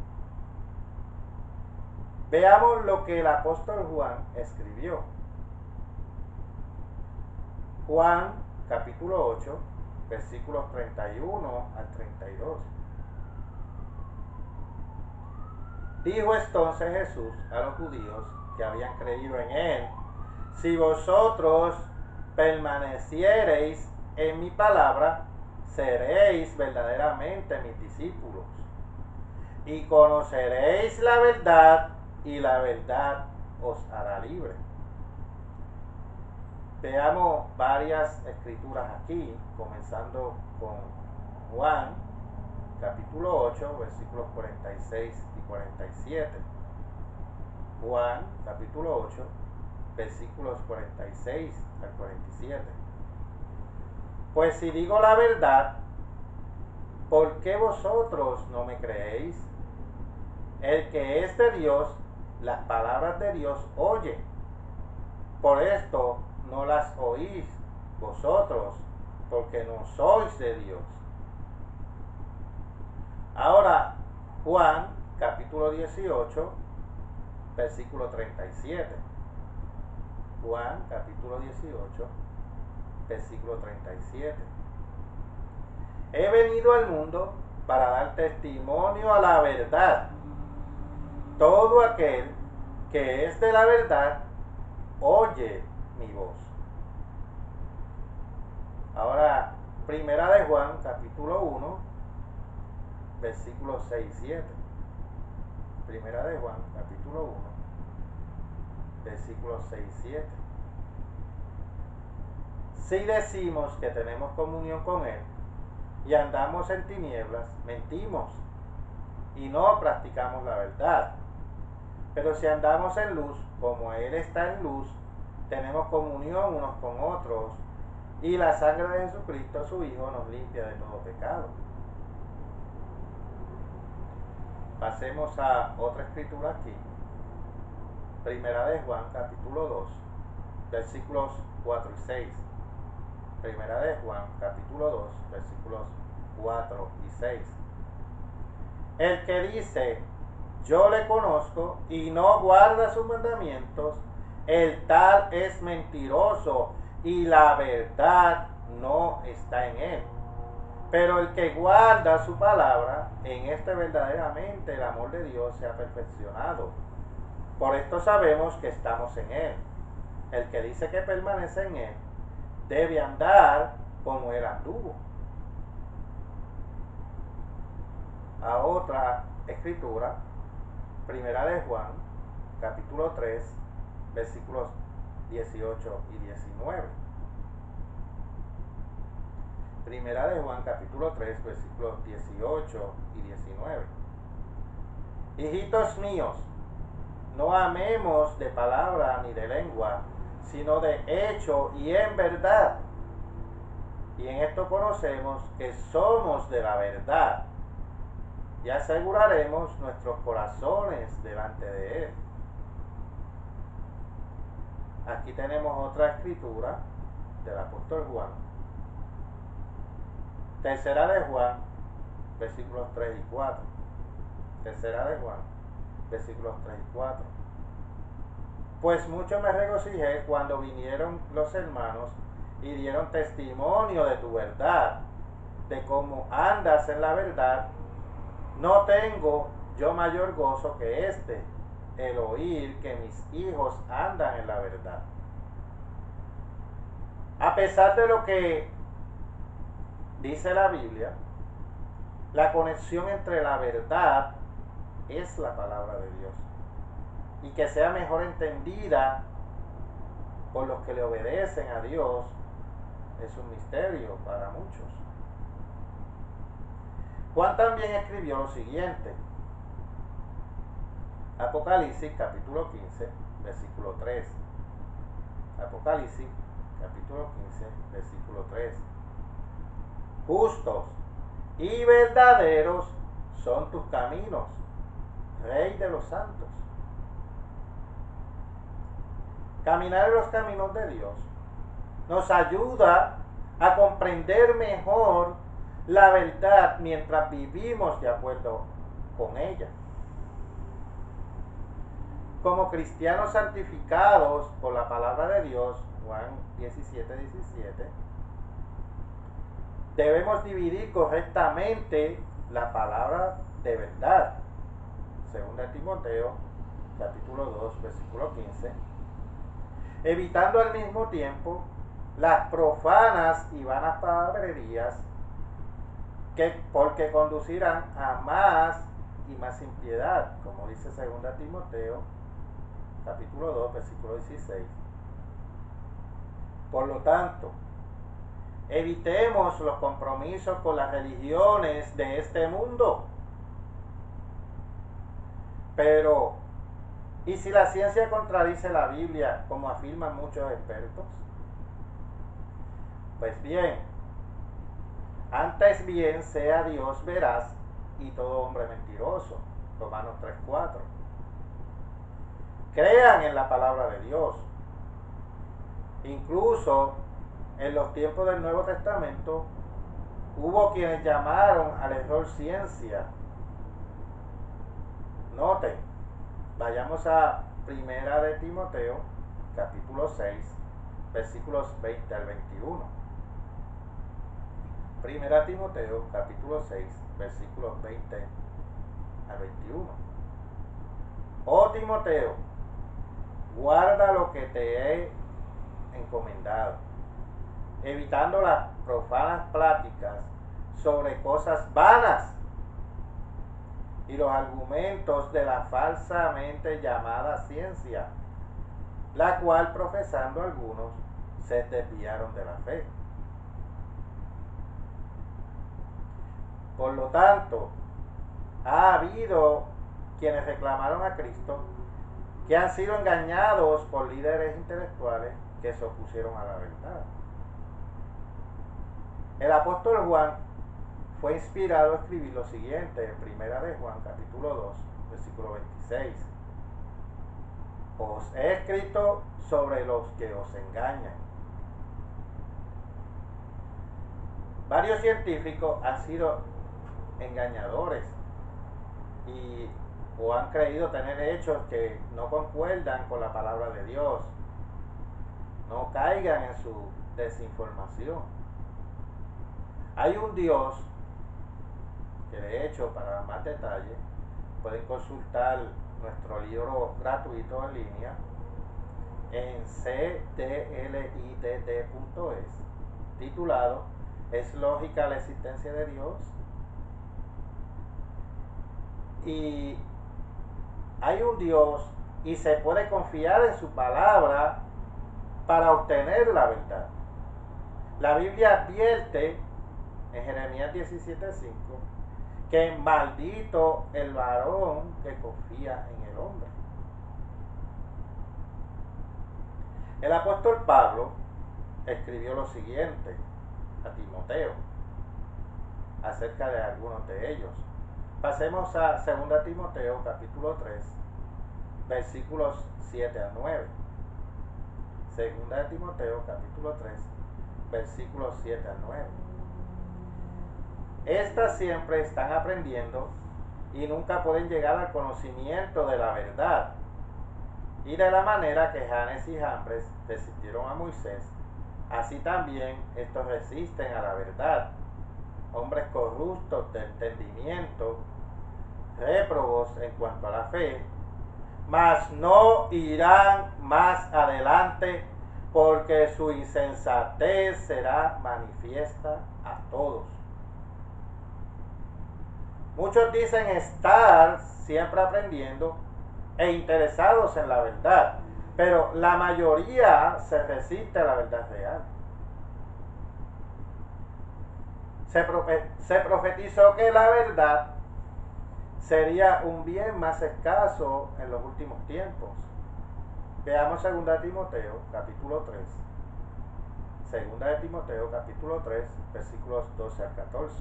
S1: Veamos lo que el apóstol Juan escribió. Juan capítulo 8, versículos 31 al 32. Dijo entonces Jesús a los judíos que habían creído en él: si vosotros permaneciereis en mi palabra, seréis verdaderamente mis discípulos, y conoceréis la verdad, y la verdad os hará libre. Veamos varias escrituras aquí, comenzando con Juan capítulo 8, versículos 46 y 47. Juan capítulo 8, versículos 46 al 47. Pues si digo la verdad, ¿por qué vosotros no me creéis? El que es de Dios, las palabras de Dios oye. Por esto no las oís vosotros, porque no sois de Dios. Ahora, Juan capítulo 18, versículo 37. Juan capítulo 18, versículo 37. He venido al mundo para dar testimonio a la verdad. Todo aquel que es de la verdad oye mi voz. Ahora, primera de Juan capítulo 1, versículos 6 y 7. Primera de Juan capítulo 1, versículos 6 y 7. Si decimos que tenemos comunión con Él y andamos en tinieblas, mentimos y no practicamos la verdad. Pero si andamos en luz, como Él está en luz, tenemos comunión unos con otros, y la sangre de Jesucristo, su Hijo, nos limpia de todo pecado. Pasemos a otra escritura aquí. Primera de Juan, capítulo 2, versículos 4 y 6. Primera de Juan, capítulo 2, versículos 4 y 6. El que dice: yo le conozco, y no guarda sus mandamientos, el tal es mentiroso, y la verdad no está en él. Pero el que guarda su palabra, en este verdaderamente el amor de Dios se ha perfeccionado. Por esto sabemos que estamos en él. El que dice que permanece en él debe andar como él anduvo. A otra escritura, primera de Juan, capítulo 3, versículos 18 y 19. Primera de Juan, capítulo 3, versículos 18 y 19. Hijitos míos, no amemos de palabra ni de lengua, sino de hecho y en verdad. Y en esto conocemos que somos de la verdad, y aseguraremos nuestros corazones delante de Él. Aquí tenemos otra escritura, del apóstol Juan. Tercera de Juan, versículos 3 y 4. Tercera de Juan, versículos 3 y 4. Pues mucho me regocijé cuando vinieron los hermanos y dieron testimonio de tu verdad, de cómo andas en la verdad. No tengo yo mayor gozo que este, el oír que mis hijos andan en la verdad. A pesar de lo que dice la Biblia, la conexión entre la verdad es la palabra de Dios, y que sea mejor entendida por los que le obedecen a Dios es un misterio para muchos. Juan también escribió lo siguiente: Apocalipsis capítulo 15, versículo 3. Apocalipsis capítulo 15, versículo 3. Justos y verdaderos son tus caminos, Rey de los santos. Caminar en los caminos de Dios nos ayuda a comprender mejor la verdad mientras vivimos de acuerdo con ella. Como cristianos santificados por la palabra de Dios, Juan 17:17, debemos dividir correctamente la palabra de verdad. Segunda Timoteo, capítulo 2, versículo 15. Evitando al mismo tiempo las profanas y vanas palabrerías porque conducirán a más y más impiedad, como dice 2 Timoteo, capítulo 2, versículo 16. Por lo tanto, evitemos los compromisos con las religiones de este mundo. Pero, ¿y si la ciencia contradice la Biblia, como afirman muchos expertos? Pues bien, antes bien sea Dios veraz y todo hombre mentiroso. Romanos 3:4. Crean en la palabra de Dios. Incluso en los tiempos del Nuevo Testamento hubo quienes llamaron al error ciencia. Noten, vayamos a Primera de Timoteo, capítulo 6, versículos 20 al 21. Primera Timoteo, capítulo 6, versículos 20 al 21. Oh Timoteo, guarda lo que te he encomendado, evitando las profanas pláticas sobre cosas vanas y los argumentos de la falsamente llamada ciencia, la cual profesando algunos se desviaron de la fe. Por lo tanto, ha habido quienes reclamaron a Cristo que han sido engañados por líderes intelectuales que se opusieron a la verdad. El apóstol Juan fue inspirado a escribir lo siguiente en Primera de Juan, capítulo 2, versículo 26. Os he escrito sobre los que os engañan. Varios científicos han sido engañadores o han creído tener hechos que no concuerdan con la palabra de Dios. No caigan en su desinformación. Hay un Dios que, de hecho, para más detalles pueden consultar nuestro libro gratuito en línea en cdlidd.es, titulado ¿Es lógica la existencia de Dios? Y hay un Dios y se puede confiar en su palabra para obtener la verdad. La Biblia advierte en Jeremías 17:5 que maldito el varón que confía en el hombre. El apóstol Pablo escribió lo siguiente a Timoteo acerca de algunos de ellos. Pasemos a 2 Timoteo capítulo 3, versículos 7 a 9. 2 Timoteo capítulo 3, versículos 7 al 9. Estas siempre están aprendiendo y nunca pueden llegar al conocimiento de la verdad. Y de la manera que Janes y Jambres resistieron a Moisés, así también estos resisten a la verdad. Hombres corruptos de entendimiento, réprobos en cuanto a la fe, mas no irán más adelante, porque su insensatez será manifiesta a todos. Muchos dicen estar siempre aprendiendo e interesados en la verdad, pero la mayoría se resiste a la verdad real. Se profetizó que la verdad sería un bien más escaso en los últimos tiempos. Veamos 2 Timoteo capítulo 3. 2 Timoteo capítulo 3, versículos 12 al 14.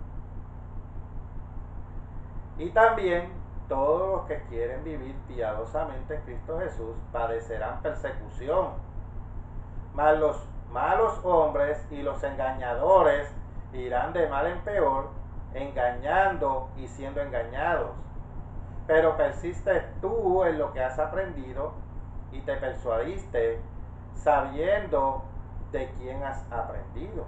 S1: Y también todos los que quieren vivir piadosamente en Cristo Jesús padecerán persecución. Mas los malos hombres y los engañadores irán de mal en peor, engañando y siendo engañados. Pero persiste tú en lo que has aprendido y te persuadiste, sabiendo de quién has aprendido.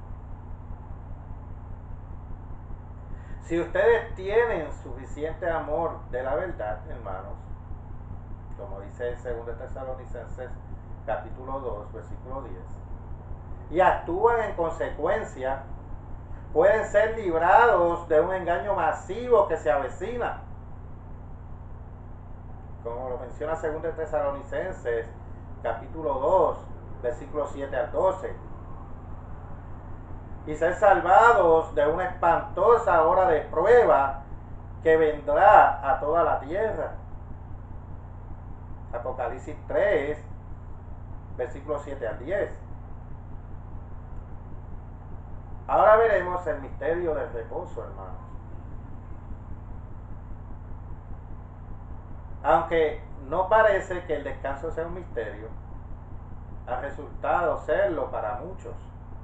S1: Si ustedes tienen suficiente amor de la verdad, hermanos, como dice en 2 Tesalonicenses capítulo 2, versículo 10, y actúan en consecuencia, pueden ser librados de un engaño masivo que se avecina. Como lo menciona 2 Tesalonicenses capítulo 2, versículos 7 al 12. Y ser salvados de una espantosa hora de prueba que vendrá a toda la tierra. Apocalipsis 3, versículos 7 al 10. Ahora veremos el misterio del reposo, hermanos. Aunque no parece que el descanso sea un misterio, ha resultado serlo para muchos.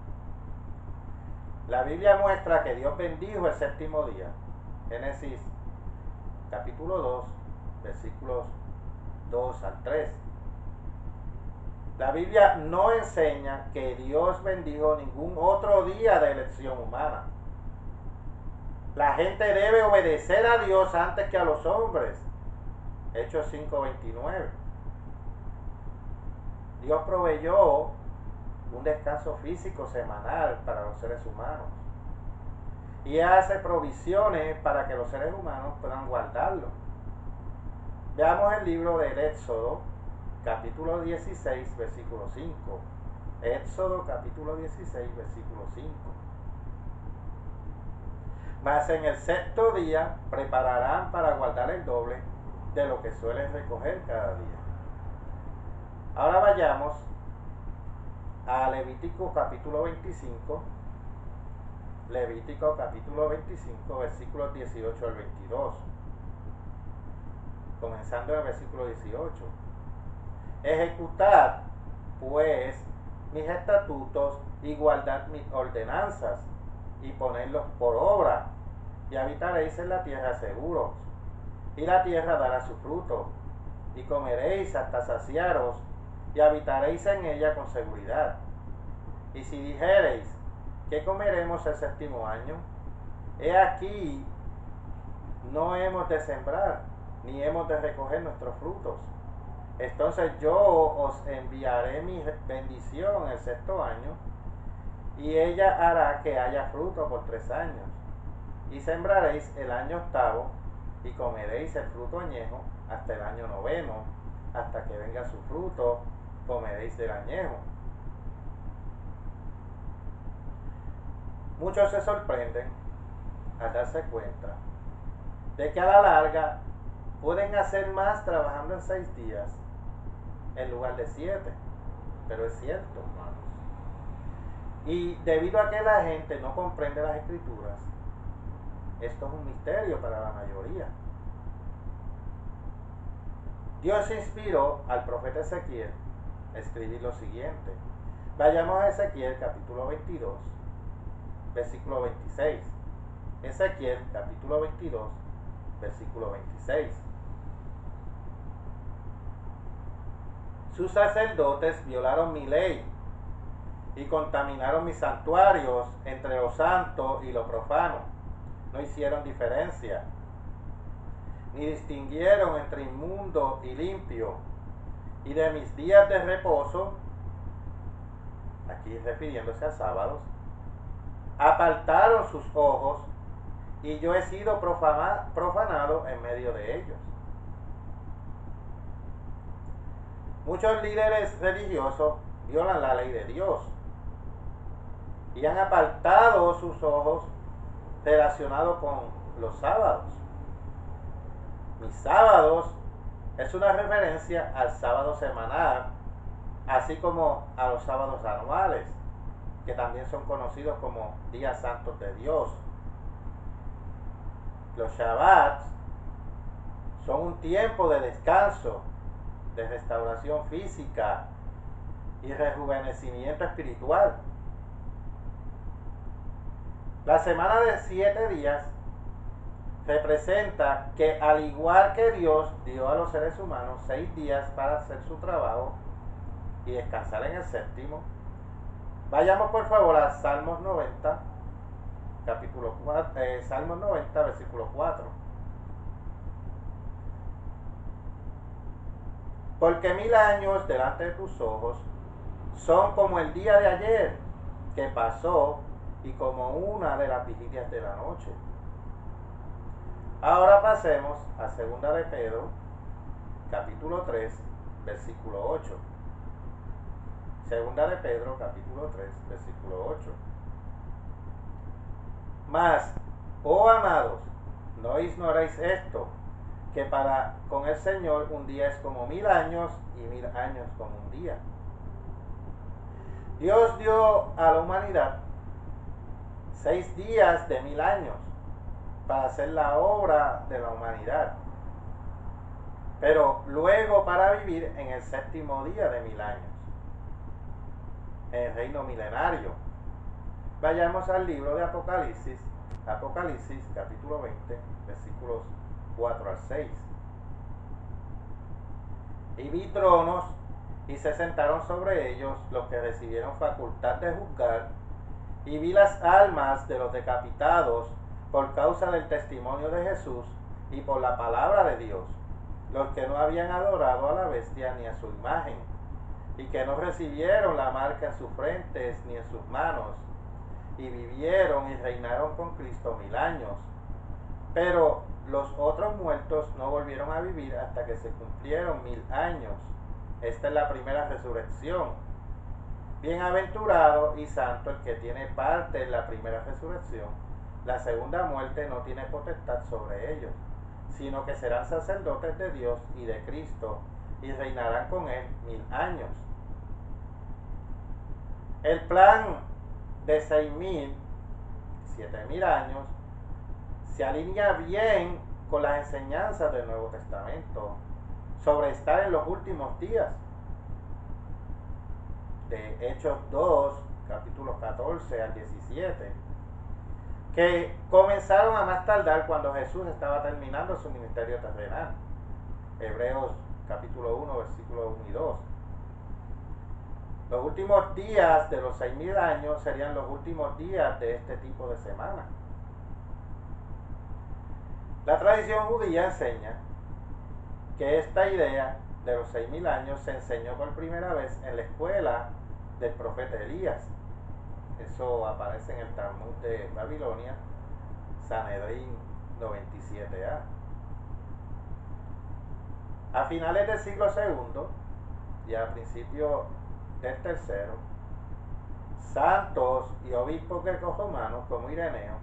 S1: La Biblia muestra que Dios bendijo el séptimo día. Génesis capítulo 2, versículos 2 al 3. La Biblia no enseña que Dios bendijo ningún otro día de elección humana. La gente debe obedecer a Dios antes que a los hombres. Hechos 5:29. Dios proveyó un descanso físico semanal para los seres humanos. Y hace provisiones para que los seres humanos puedan guardarlo. Veamos el libro del Éxodo, capítulo 16, versículo 5. Éxodo, capítulo 16, versículo 5. Mas en el sexto día prepararán para guardar el doble de lo que suelen recoger cada día. Ahora vayamos a Levítico capítulo 25. Levítico capítulo 25, versículos 18 al 22. Comenzando en el versículo 18. Ejecutad, pues, mis estatutos y guardad mis ordenanzas y ponedlos por obra, y habitaréis en la tierra seguros, y la tierra dará su fruto, y comeréis hasta saciaros, y habitaréis en ella con seguridad. Y si dijereis, ¿qué comeremos el séptimo año? He aquí, no hemos de sembrar, ni hemos de recoger nuestros frutos. Entonces yo os enviaré mi bendición el sexto año, y ella hará que haya fruto por 3 años. Y sembraréis el año octavo, y comeréis el fruto añejo hasta el año noveno, hasta que venga su fruto, comeréis del añejo. Muchos se sorprenden al darse cuenta de que a la larga pueden hacer más trabajando en 6 días en lugar de 7. Pero es cierto, hermanos. Y debido a que la gente no comprende las escrituras, esto es un misterio para la mayoría. Dios inspiró al profeta Ezequiel a escribir lo siguiente: Vayamos a Ezequiel capítulo 22, versículo 26. Ezequiel capítulo 22, versículo 26. Sus sacerdotes violaron mi ley y contaminaron mis santuarios entre lo santo y lo profano. No hicieron diferencia, ni distinguieron entre inmundo y limpio. Y de mis días de reposo, aquí refiriéndose a sábados, apartaron sus ojos, y yo he sido profanado en medio de ellos. Muchos líderes religiosos violan la ley de Dios y han apartado sus ojos relacionados con los sábados. Mis sábados es una referencia al sábado semanal, así como a los sábados anuales, que también son conocidos como días santos de Dios. Los Shabbats son un tiempo de descanso, de restauración física y rejuvenecimiento espiritual. La semana de 7 días representa que, al igual que Dios dio a los seres humanos 6 días para hacer su trabajo y descansar en el séptimo, vayamos por favor a Salmos 90, capítulo 4, Salmos 90, versículo 4. Porque 1000 años delante de tus ojos son como el día de ayer que pasó y como una de las vigilias de la noche. Ahora pasemos a 2 de Pedro, capítulo 3, versículo 8. 2 de Pedro, capítulo 3, versículo 8. Mas, oh amados, no ignoréis esto, que para con el Señor un día es como 1000 años y 1000 años como un día. Dios dio a la humanidad 6 días de 1000 años para hacer la obra de la humanidad, pero luego para vivir en el séptimo día de 1000 años, en el reino milenario. Vayamos al libro de Apocalipsis, Apocalipsis capítulo 20, versículos 4 al 6. Y vi tronos, y se sentaron sobre ellos los que recibieron facultad de juzgar, y vi las almas de los decapitados por causa del testimonio de Jesús y por la palabra de Dios, los que no habían adorado a la bestia ni a su imagen, y que no recibieron la marca en sus frentes ni en sus manos, y vivieron y reinaron con Cristo 1000 años. Pero los otros muertos no volvieron a vivir hasta que se cumplieron 1000 años. Esta es la primera resurrección. Bienaventurado y santo el que tiene parte en la primera resurrección. La segunda muerte no tiene potestad sobre ellos, sino que serán sacerdotes de Dios y de Cristo, y reinarán con él 1000 años. El plan de 6000, 7000 años, se alinea bien con las enseñanzas del Nuevo Testamento sobre estar en los últimos días. De Hechos 2, capítulos 14 al 17, que comenzaron a más tardar cuando Jesús estaba terminando su ministerio terrenal. Hebreos capítulo 1, versículos 1 y 2. Los últimos días de los 6000 años serían los últimos días de este tipo de semana. La tradición judía enseña que esta idea de los 6000 años se enseñó por primera vez en la escuela del profeta Elías. Eso aparece en el Talmud de Babilonia, Sanedrín 97a. A finales del siglo II y a principios del tercero, santos y obispos grecorromanos como Ireneo,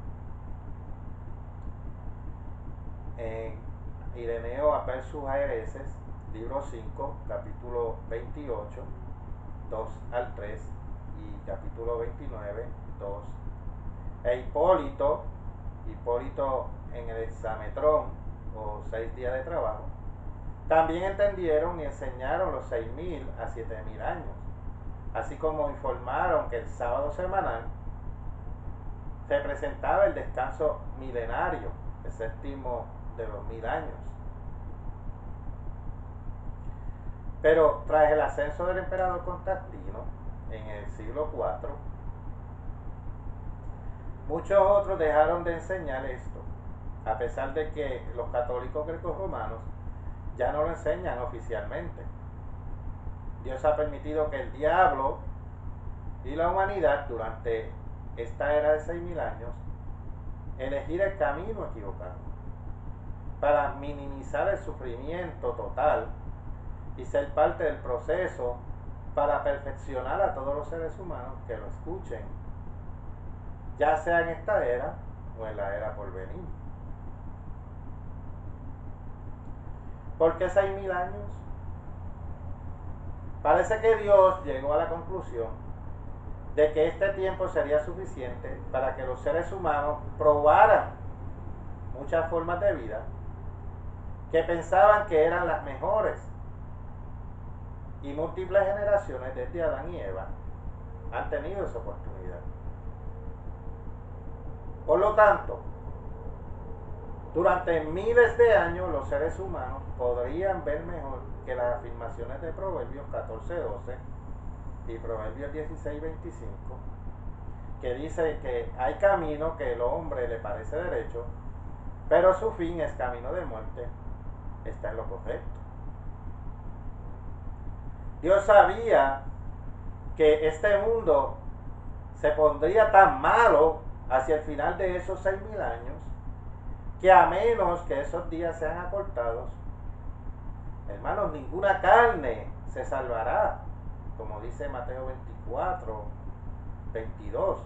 S1: Ireneo Apel sus Aereses, libro 5, capítulo 28, 2 al 3, y capítulo 29, 2. E Hipólito en el Hexametrón, o 6 días de trabajo, también entendieron y enseñaron los 6000 a 7000 años. así como informaron que el sábado semanal representaba el descanso milenario, el séptimo de los 1000 años. Pero tras el ascenso del emperador Constantino en el siglo IV, muchos otros dejaron de enseñar esto, a pesar de que los católicos grecorromanos ya no lo enseñan oficialmente. Dios ha permitido que el diablo y la humanidad durante esta era de 6000 años elegir el camino equivocado para minimizar el sufrimiento total y ser parte del proceso para perfeccionar a todos los seres humanos que lo escuchen, ya sea en esta era o en la era por venir. ¿Por qué 6000 años? Parece que Dios llegó a la conclusión de que este tiempo sería suficiente para que los seres humanos probaran muchas formas de vida que pensaban que eran las mejores, y múltiples generaciones desde Adán y Eva han tenido esa oportunidad. Por lo tanto, durante miles de años los seres humanos podrían ver mejor que las afirmaciones de Proverbios 14:12 y Proverbios 16:25, que dice que hay camino que el hombre le parece derecho, pero su fin es camino de muerte. Está en lo correcto. Dios sabía que este mundo se pondría tan malo hacia el final de esos 6000 años, que a menos que esos días sean acortados, hermanos, ninguna carne se salvará, como dice Mateo 24:22.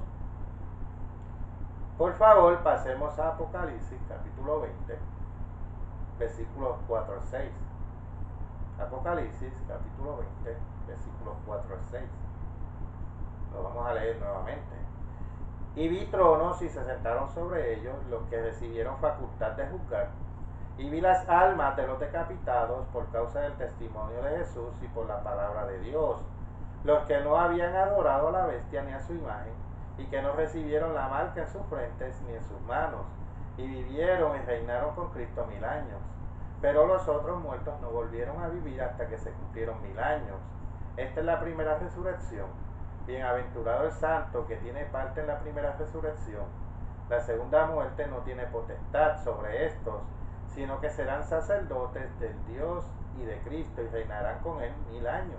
S1: Por favor, pasemos a Apocalipsis capítulo 20, versículos 4 al 6. Apocalipsis capítulo 20, versículos 4 al 6. Lo vamos a leer nuevamente. Y vi tronos y se sentaron sobre ellos los que recibieron facultad de juzgar. Y vi las almas de los decapitados por causa del testimonio de Jesús y por la palabra de Dios, los que no habían adorado a la bestia ni a su imagen, y que no recibieron la marca en sus frentes ni en sus manos, y vivieron y reinaron con Cristo 1000 años. Pero los otros muertos no volvieron a vivir hasta que se cumplieron 1000 años. Esta es la primera resurrección. Bienaventurado el santo que tiene parte en la primera resurrección. La segunda muerte no tiene potestad sobre estos, sino que serán sacerdotes del Dios y de Cristo y reinarán con él 1000 años.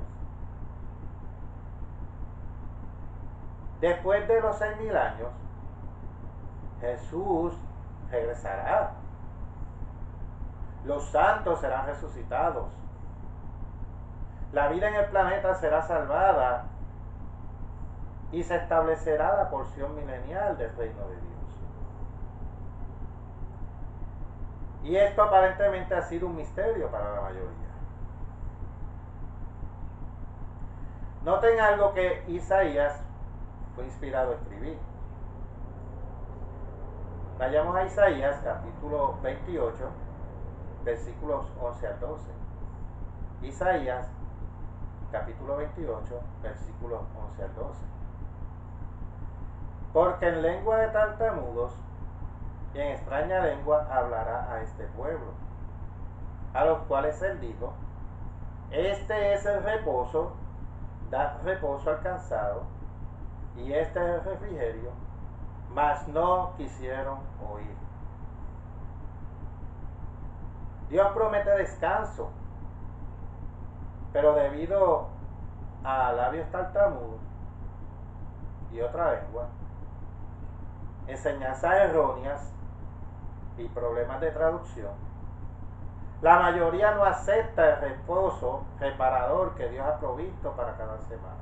S1: Después de los 6000 años, Jesús regresará. Los santos serán resucitados. La vida en el planeta será salvada y se establecerá la porción milenial del reino de Dios. Y esto aparentemente ha sido un misterio para la mayoría. Noten algo que Isaías fue inspirado a escribir. Vayamos a Isaías capítulo 28, versículos 11 al 12. Isaías capítulo 28, versículos 11 al 12. Porque en lengua de tartamudos y en extraña lengua hablará a este pueblo, a los cuales él dijo: este es el reposo, dad reposo al cansado, y este es el refrigerio, mas no quisieron oír. Dios promete descanso, pero debido a labios tartamudos y otra lengua, enseñanzas erróneas y problemas de traducción, la mayoría no acepta el reposo reparador que Dios ha provisto para cada semana.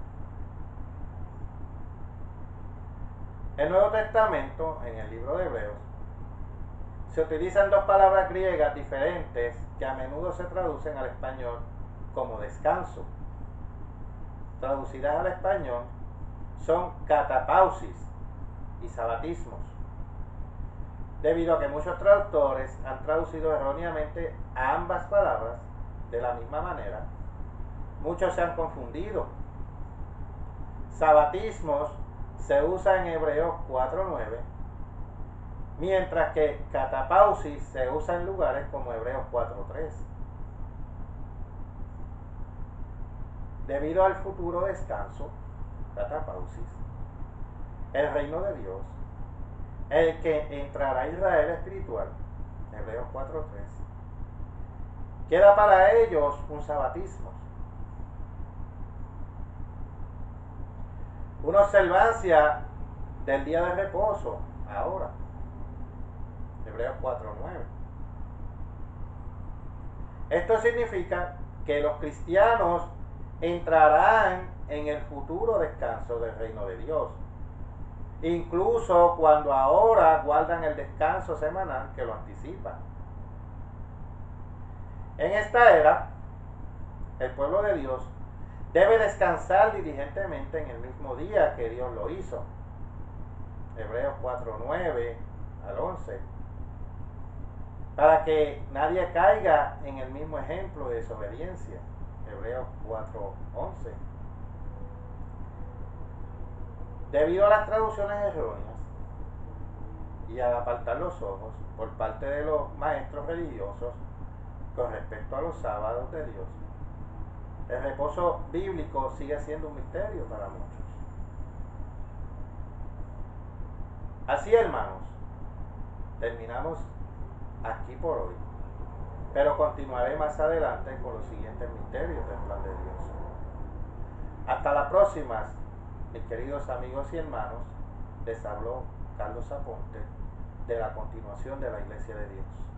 S1: En el Nuevo Testamento, en el libro de Hebreos, se utilizan dos palabras griegas diferentes que a menudo se traducen al español como descanso. Traducidas al español son catapausis y sabatismos, debido a que muchos traductores han traducido erróneamente ambas palabras de la misma manera. Muchos se han confundido sabatismos se usa en Hebreos 4:9, mientras que catapausis se usa en lugares como Hebreos 4:3. Debido al futuro descanso, catapausis, el reino de Dios, el que entrará a Israel espiritual, Hebreos 4:3, queda para ellos un sabatismo, una observancia del día de reposo, ahora, Hebreos 4:9. Esto significa que los cristianos entrarán en el futuro descanso del reino de Dios, incluso cuando ahora guardan el descanso semanal que lo anticipa. En esta era, el pueblo de Dios debe descansar diligentemente en el mismo día que Dios lo hizo. Hebreos 4:9 al 11. Para que nadie caiga en el mismo ejemplo de desobediencia. Hebreos 4:11. Debido a las traducciones erróneas y al apartar los ojos por parte de los maestros religiosos con respecto a los sábados de Dios, el reposo bíblico sigue siendo un misterio para muchos. Así, hermanos, terminamos aquí por hoy, pero continuaré más adelante con los siguientes misterios del plan de Dios. Hasta la próxima, mis queridos amigos y hermanos. Les habló Carlos Aponte de la continuación de la Iglesia de Dios.